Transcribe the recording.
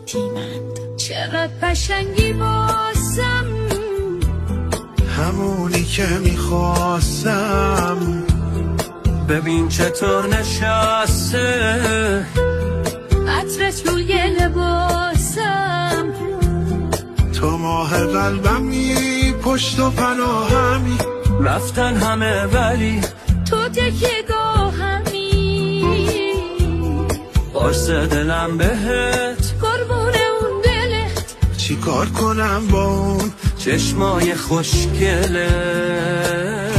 یتیمند. چقدر قشنگی باسم، همونی که میخواستم. ببین چطور نشسته عطرت روی لباسم. تو ماه قلبمی، پشت و پناهمی. رفتن همه ولی تو تکیه‌گاهمی. قرص دلم بهت، قربون اون دلت. چی کار کنم با اون چشمای خوشگله.